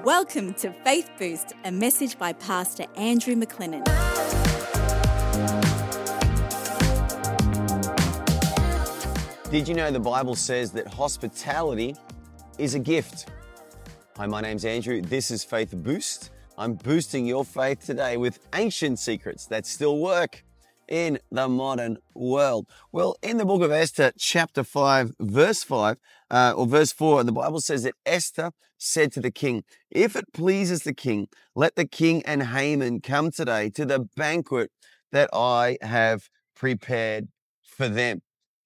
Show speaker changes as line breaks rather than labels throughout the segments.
Welcome to Faith Boost, a message by Pastor Andrew McLennan.
Did you know the Bible says that hospitality is a gift? Hi, my name's Andrew. This is Faith Boost. I'm boosting your faith today with ancient secrets that still work in the modern world. Well, in the book of Esther, chapter 5, verse 5, or verse 4, the Bible says that Esther said to the king, "If it pleases the king, let the king and Haman come today to the banquet that I have prepared for them."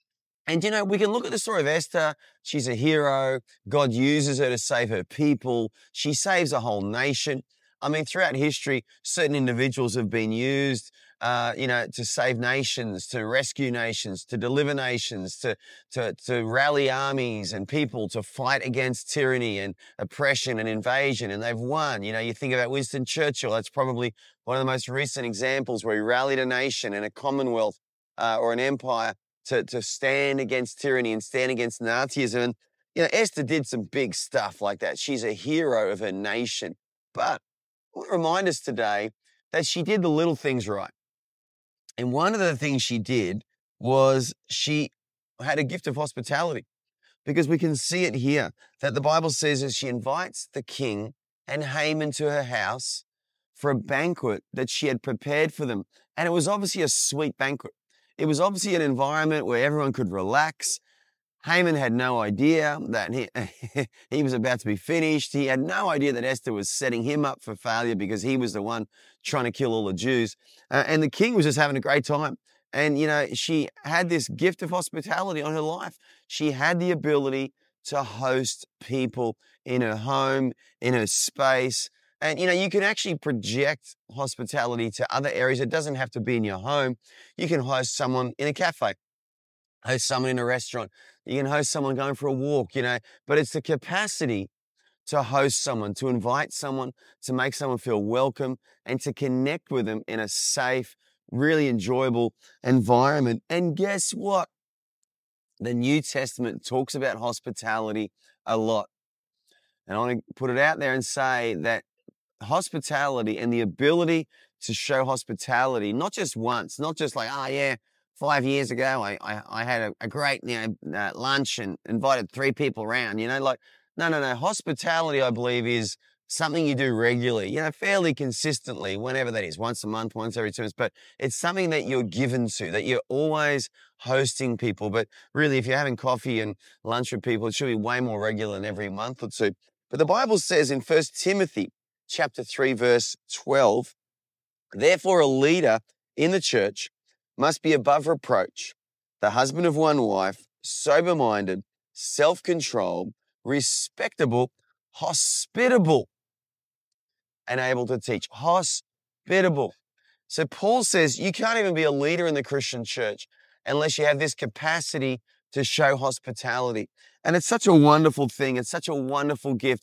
And you know, we can look at the story of Esther. She's a hero. God uses her to save her people. She saves a whole nation. I mean, throughout history, certain individuals have been used, to save nations, to rescue nations, to deliver nations, to rally armies and people to fight against tyranny and oppression and invasion. And they've won. You know, you think about Winston Churchill. That's probably one of the most recent examples where he rallied a nation and a commonwealth or an empire to stand against tyranny and stand against Nazism. And, you know, Esther did some big stuff like that. She's a hero of her nation. But I want to remind us today that she did the little things right. And one of the things she did was she had a gift of hospitality, because we can see it here that the Bible says that she invites the king and Haman to her house for a banquet that she had prepared for them. And it was obviously a sweet banquet. It was obviously an environment where everyone could relax. Haman had no idea that he was about to be finished. He had no idea that Esther was setting him up for failure because he was the one trying to kill all the Jews. And the king was just having a great time. And, you know, she had this gift of hospitality on her life. She had the ability to host people in her home, in her space. And, you know, you can actually project hospitality to other areas. It doesn't have to be in your home. You can host someone in a cafe, host someone in a restaurant. You can host someone going for a walk, you know, but it's the capacity to host someone, to invite someone, to make someone feel welcome and to connect with them in a safe, really enjoyable environment. And guess what? The New Testament talks about hospitality a lot. And I want to put it out there and say that hospitality and the ability to show hospitality, not just once, not just like, 5 years ago, I had a great, lunch and invited 3 people around, no. Hospitality, I believe, is something you do regularly, fairly consistently, whenever that is, once a month, once every 2 months, but it's something that you're given to, that you're always hosting people. But really, if you're having coffee and lunch with people, it should be way more regular than every month or 2. But the Bible says in 1 Timothy chapter 3, verse 12, "Therefore a leader in the church must be above reproach, the husband of one wife, sober-minded, self-controlled, respectable, hospitable, and able to teach." Hospitable. So Paul says you can't even be a leader in the Christian church unless you have this capacity to show hospitality. And it's such a wonderful thing. It's such a wonderful gift.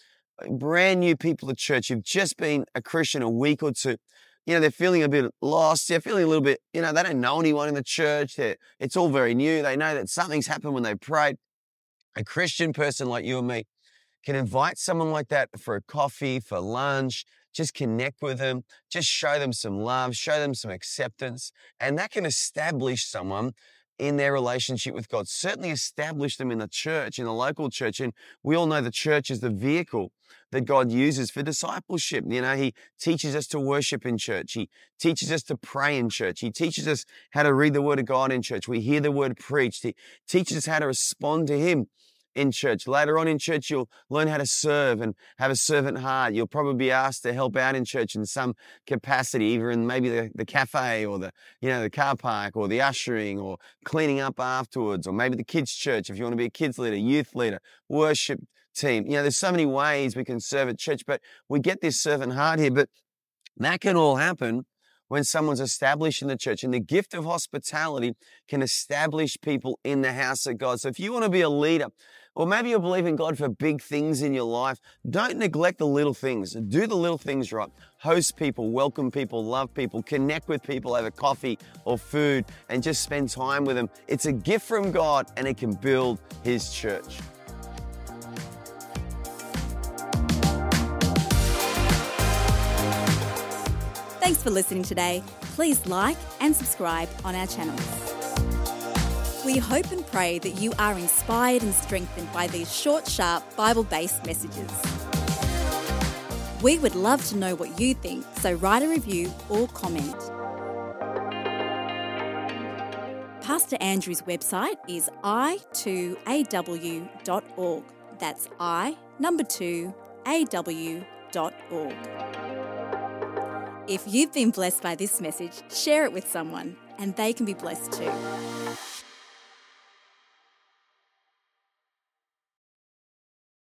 Brand new people at church who've just been a Christian a week or 2, they're feeling a bit lost. They're feeling a little bit, they don't know anyone in the church. It's all very new. They know that something's happened when they prayed. A Christian person like you and me can invite someone like that for a coffee, for lunch, just connect with them, just show them some love, show them some acceptance. And that can establish someone in their relationship with God, certainly establish them in the church, in the local church. And we all know the church is the vehicle that God uses for discipleship. He teaches us to worship in church. He teaches us to pray in church. He teaches us how to read the word of God in church. We hear the word preached. He teaches us how to respond to him in church. Later on in church, you'll learn how to serve and have a servant heart. You'll probably be asked to help out in church in some capacity, either in maybe the cafe or the car park or the ushering or cleaning up afterwards, or maybe the kids' church if you want to be a kids leader, youth leader, worship team. There's so many ways we can serve at church, but we get this servant heart here. But that can all happen when someone's established in the church, and the gift of hospitality can establish people in the house of God. So if you want to be a leader, or maybe you're believing God for big things in your life, don't neglect the little things. Do the little things right. Host people, welcome people, love people, connect with people over coffee or food, and just spend time with them. It's a gift from God, and it can build his church.
Thanks for listening today. Please like and subscribe on our channels. We hope and pray that you are inspired and strengthened by these short, sharp, Bible-based messages. We would love to know what you think, so write a review or comment. Pastor Andrew's website is i2aw.org. That's i2aw.org. If you've been blessed by this message, share it with someone and they can be blessed too.